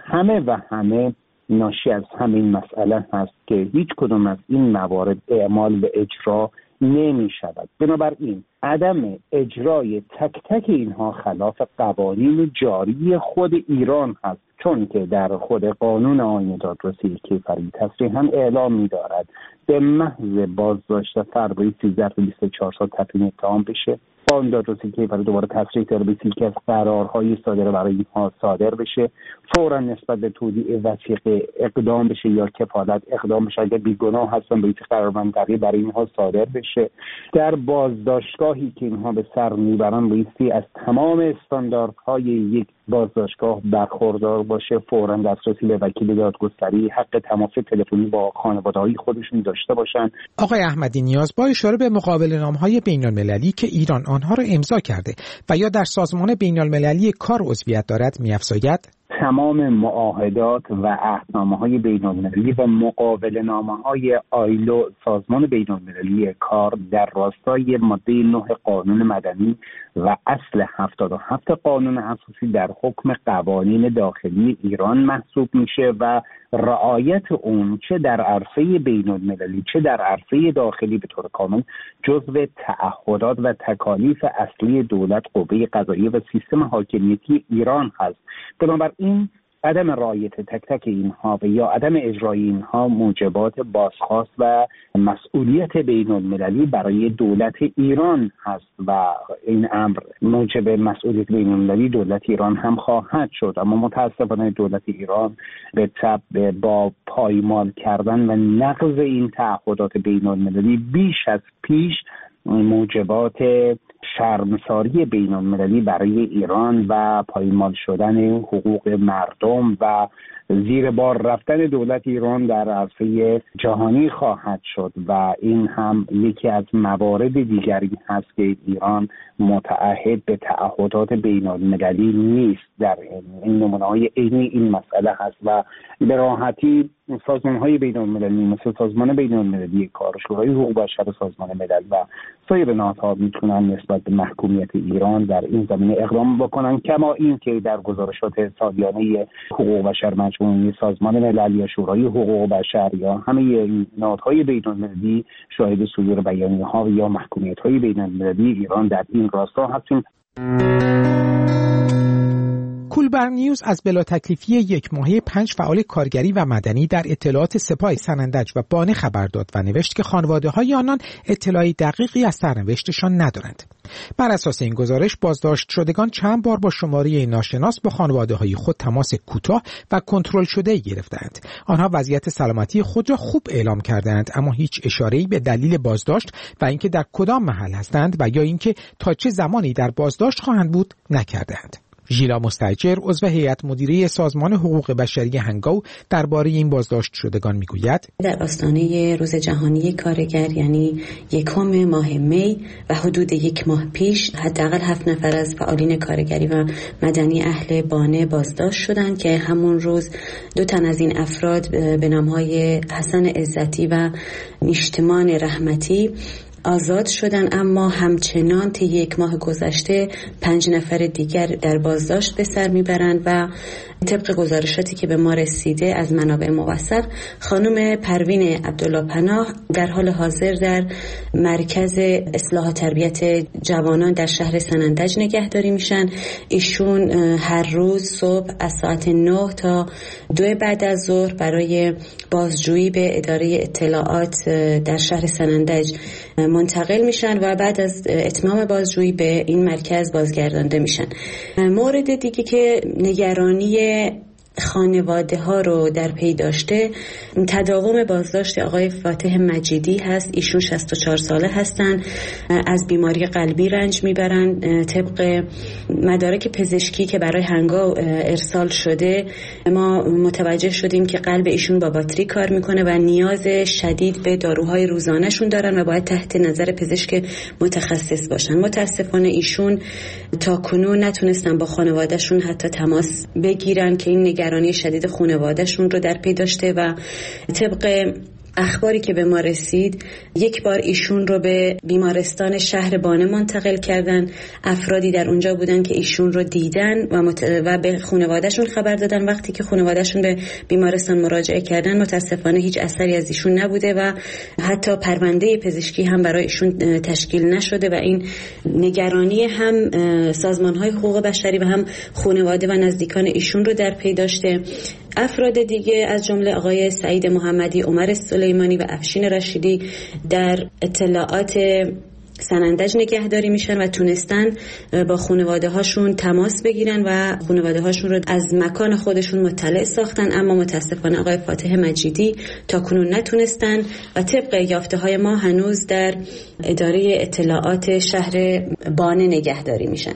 Speaker 16: همه ناشی از همین مسئله هست که هیچ کدوم از این موارد اعمال به اجرا نمی شود. بنابراین عدم اجرای تک تک اینها خلاف قوانین جاری خود ایران هست، چون که در خود قانون آیین دادرسی کیفری تصریحاً اعلام می‌دارد به محض بازداشت فرد 13 تا 24 سال تفهیم اتهام بشه. قانون دادرسی کیفری دوباره تصریح داره به که از قرارهای صادره برای اینها صادر بشه، فوراً نسبت به تودیع وثیقه اقدام بشه یا کفالت اقدام بشه، اگر بیگناه هستن به قرارمندی برای اینها صادر بشه. در بازداشتگاهی که اینها به سر میبرن بایستی از تمام استانداردهای یک بازداشتگاه برخوردار باشه، فوراً دسترسی به وکیل دادگستری، حق تماس تلفنی با خانواده‌های خودشون داشته باشن.
Speaker 15: آقای احمدی نیاز با اشاره به مقابله‌نامه‌های بین‌المللی که ایران آنها را امضا کرده و یا در سازمان بین‌المللی کار عضویت دارد می‌افزاید
Speaker 16: تمام معاهدات و عهدنامه‌های بین‌المللی و مقابله‌نامه‌های آیلو، سازمان بین‌المللی کار، در راستای ماده 9 قانون مدنی و اصل 77 قانون اساسی در حکم قوانین داخلی ایران محسوب میشه و رعایت اون چه در عرصه بین‌المللی چه در عرصه داخلی به طور کامل جزو تعهدات و تکالیف اصلی دولت، قوه قضاییه و سیستم حاکمیتی ایران هست. بنابراین عدم رعایت تک تک اینها و یا عدم اجرای اینها موجبات بازخواست و مسئولیت بین‌المللی برای دولت ایران هست و این امر موجب مسئولیت بین‌المللی دولت ایران هم خواهد شد. اما متاسفانه دولت ایران به تبع با پایمال کردن و نقض این تعهدات بین‌المللی بیش از پیش موجبات شرمساری بین‌المللی برای ایران و پایمال شدن حقوق مردم و زیر بار رفتن دولت ایران در عرصه جهانی خواهد شد و این هم یکی از موارد دیگری هست که ایران متعهد به تعهدات بین‌المللی نیست. در این نمونه‌های عینی این مسئله هست و به راحتی سازمان‌های بین‌المللی مثل سازمان بین‌المللی کار، شورای حقوق بشر سازمان ملل و سایر نهادها میتونن نسبت به محکومیت ایران در این زمینه اقدام بکنن، کما این که در گزارشات سالیانه حقوق بشر مجموعی سازمان ملل یا شورای حقوق بشر یا همه این نهادهای بین‌المللی شاهد صدور بیانیه‌ها یا محکومیت‌های بین‌المللی ایران در این راستا هستیم.
Speaker 15: کولبرگ نیوز از بلا تکلیفی 1 ماهه 5 فعال کارگری و مدنی در اطلاعات سپاه سنندج و بانه خبر داد و نوشت که خانواده‌های آنان اطلاعی دقیقی از سرنوشتشان ندارند. بر اساس این گزارش بازداشت شدگان چند بار با شماره ناشناس با خانواده‌های خود تماس کوتاه و کنترل شده گرفتند. آنها وضعیت سلامتی خود را خوب اعلام کردند، اما هیچ اشاره‌ای به دلیل بازداشت و اینکه در کدام محل هستند و یا اینکه تا چه زمانی در بازداشت خواهند بود نکردند. ژیلا مستاجر عضو هیئت مدیره سازمان حقوق بشری هنگاو درباره این بازداشت شدگان میگوید
Speaker 17: در آستانه روز جهانی کارگر یعنی 1 ماه می و حدود 1 ماه پیش حداقل 7 نفر از فعالین کارگری و مدنی اهل بانه بازداشت شدند که همون روز 2 تن از این افراد به نامهای حسن عزتی و نیشتمان رحمتی آزاد شدن، اما همچنان طی 1 ماه گذشته 5 نفر دیگر در بازداشت به سر میبرند و طبق گزارشاتی که به ما رسیده از منابع موثق، خانم پروین عبدالله پناه در حال حاضر در مرکز اصلاح تربیت جوانان در شهر سنندج نگهداری میشن. ایشون هر روز صبح از ساعت 9 تا 2 بعد از ظهر برای بازجویی به اداره اطلاعات در شهر سنندج منتقل میشن و بعد از اتمام بازجویی به این مرکز بازگردانده میشن. مورد دیگه که نگرانی خانواده ها رو در پی داشته، تداوم بازداشت آقای فاتح مجیدی هست. ایشون 64 ساله هستن، از بیماری قلبی رنج میبرن. طبق مدارک پزشکی که برای هنگام ارسال شده ما متوجه شدیم که قلب ایشون با باتری کار میکنه و نیاز شدید به داروهای روزانه‌شون دارن و باید تحت نظر پزشک متخصص باشن. متاسفانه ایشون تا کنون نتونستن با خانوادهشون حتی تماس بگیرن که این نگرانی شدید خانوادهشون رو در پی داشته و طبق اخباری که به ما رسید 1 بار ایشون رو به بیمارستان شهر بانه منتقل کردن. افرادی در اونجا بودن که ایشون رو دیدن و به خانوادهشون خبر دادن. وقتی که خانوادهشون به بیمارستان مراجعه کردن متاسفانه هیچ اثری از ایشون نبوده و حتی پرونده پزشکی هم برای ایشون تشکیل نشده و این نگرانی هم سازمان‌های حقوق بشری و هم خانواده و نزدیکان ایشون رو در پی داشته. افراد دیگه از جمله آقای سعید محمدی، عمر سلیمانی و افشین رشیدی در اطلاعات سنندج نگهداری میشن و تونستن با خانواده هاشون تماس بگیرن و خانواده هاشون رو از مکان خودشون مطلع ساختن، اما متاسفانه آقای فاتح مجیدی تا کنون نتونستن و طبق یافته های ما هنوز در اداره اطلاعات شهر بانه نگهداری میشن.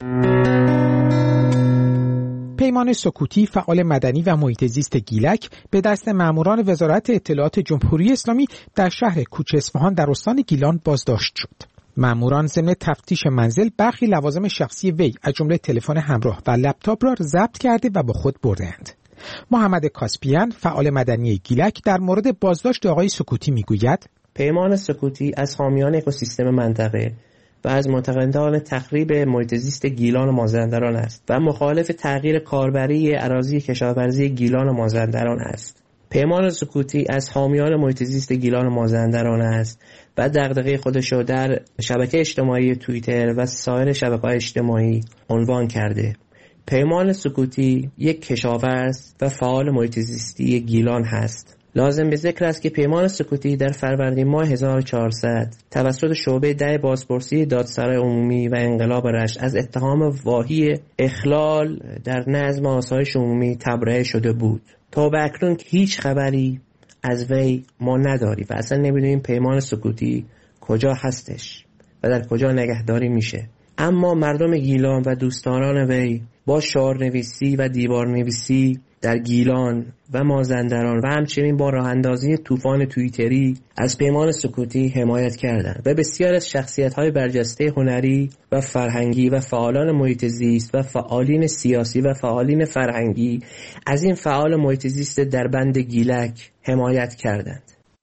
Speaker 15: پیمان سکوتی، فعال مدنی و محیط زیست گیلک، به دست ماموران وزارت اطلاعات جمهوری اسلامی در شهر کوچ اصفهان در استان گیلان بازداشت شد. ماموران ضمن تفتیش منزل برخی لوازم شخصی وی از جمله تلفن همراه و لپتاپ را ضبط کرده و با خود بردند. محمد کاسپیان، فعال مدنی گیلک، در مورد بازداشت آقای سکوتی میگوید:
Speaker 18: پیمان سکوتی از حامیان اکوسیستم منطقه و از معتقدان تخریب محیط زیست گیلان و مازندران است و مخالف تغییر کاربری اراضی کشاورزی گیلان و مازندران است. پیمان سکوتی از حامیان محیط زیست گیلان و مازندران است و دغدغه خودش را در شبکه اجتماعی توییتر و سایر شبکه‌های اجتماعی عنوان کرده. پیمان سکوتی یک کشاورز و فعال محیط زیستی گیلان هست. لازم به ذکر است که پیمان سکوتی در فروردین ماه 1400 توسط شعبه 10 بازپرسی دادسرای عمومی و انقلاب رشت از اتهام واهی اخلال در نظم آسایش عمومی تبرئه شده بود. تا به اکنون هیچ خبری از وی ما نداریم و اصلا نمیدونیم پیمان سکوتی کجا هستش و در کجا نگهداری میشه. اما مردم گیلان و دوستداران وی با شعارنویسی و دیوارنویسی در گیلان و مازندران و همچنین با راه اندازی طوفان توییتری از پیمان سکوتی حمایت کردند و بسیار از شخصیت‌های برجسته هنری و فرهنگی و فعالان محیط زیست و فعالین سیاسی و فعالین فرهنگی از این فعال محیط زیست در بند گیلک حمایت کردند.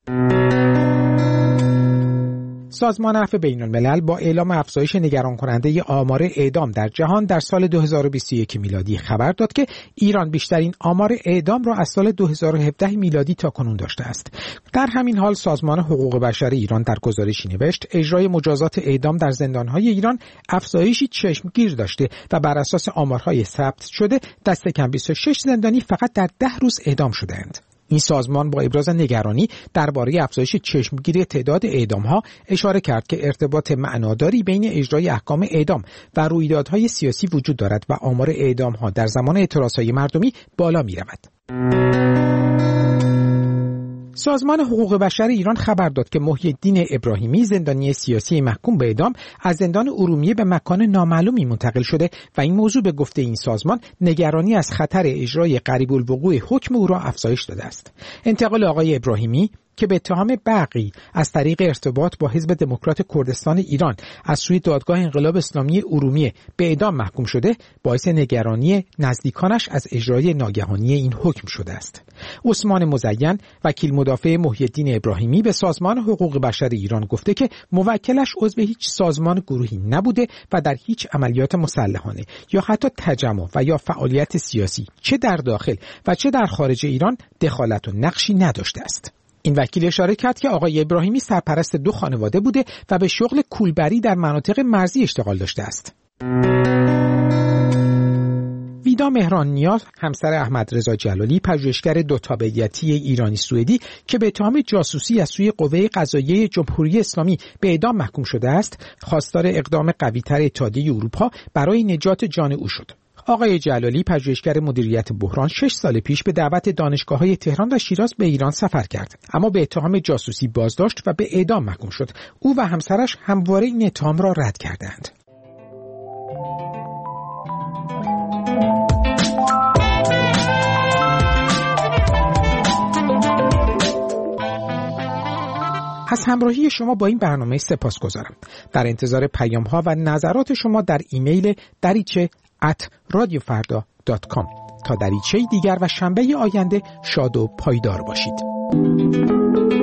Speaker 15: سازمان عفو بین‌الملل با اعلام افزایش نگران کننده آمار اعدام در جهان در سال 2021 میلادی خبر داد که ایران بیشترین آمار اعدام را از سال 2017 میلادی تا کنون داشته است. در همین حال سازمان حقوق بشر ایران در گزارشی نوشت اجرای مجازات اعدام در زندان‌های ایران افزایشی چشمگیر داشته و بر اساس آمارهای ثبت شده دست کم 26 زندانی فقط در 10 روز اعدام شدند. این سازمان با ابراز نگرانی درباره افزایش چشمگیری تعداد اعدام‌ها اشاره کرد که ارتباط معناداری بین اجرای احکام اعدام و رویدادهای سیاسی وجود دارد و آمار اعدام‌ها در زمان اعتراض‌های مردمی بالا می‌رود. سازمان حقوق بشر ایران خبر داد که محی الدین ابراهیمی، زندانی سیاسی محکوم به اعدام، از زندان ارومیه به مکان نامعلومی منتقل شده و این موضوع به گفته این سازمان نگرانی از خطر اجرای قریب الوقوع حکم او را افزایش داده است. انتقال آقای ابراهیمی که به اتهام برقی از طریق ارتباط با حزب دموکرات کردستان ایران از سوی دادگاه انقلاب اسلامی ارومیه به اعدام محکوم شده، باعث نگرانی نزدیکانش از اجرای ناگهانی این حکم شده است. عثمان مزین، وکیل مدافع محی الدین ابراهیمی، به سازمان حقوق بشر ایران گفته که موکلش عضو هیچ سازمان گروهی نبوده و در هیچ عملیات مسلحانه یا حتی تجمع و یا فعالیت سیاسی چه در داخل و چه در خارج ایران دخالت و نقشی نداشته است. این وکیل اشاره کرد که آقای ابراهیمی سرپرست 2 خانواده بوده و به شغل کولبری در مناطق مرزی اشتغال داشته است. ویدا مهران نیاز، همسر احمد رضا جلالی، پژوهشگر 2 تابعیتی ایرانی سوئدی که به اتهام جاسوسی از سوی قوه قضاییه جمهوری اسلامی به اعدام محکوم شده است، خواستار اقدام قوی‌تر اتحادیه اروپا برای نجات جان او شد. آقای جلالی، پژوهشگر مدیریت بحران، 6 سال پیش به دعوت دانشگاه‌های تهران و شیراز به ایران سفر کرد، اما به اتهام جاسوسی بازداشت و به اعدام محکوم شد. او و همسرش همواره این اتهام را رد کردند. از همراهی شما با این برنامه سپاسگزارم. در انتظار پیام‌ها و نظرات شما در ایمیل dariche@radiofarda.com. تا دریچه دیگر و شنبه آینده شاد و پایدار باشید.